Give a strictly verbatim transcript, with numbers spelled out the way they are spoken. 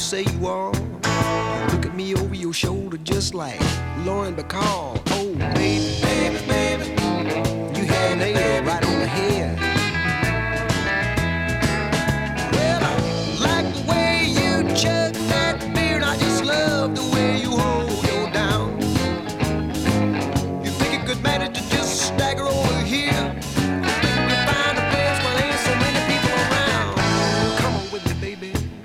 say you are. Look at me over your shoulder just like Lauren Bacall. Oh, baby, baby, baby, you hit the nail right on the head. Well, I like the way you chug that beer, and I just love the way you hold your down. You think you could manage to just stagger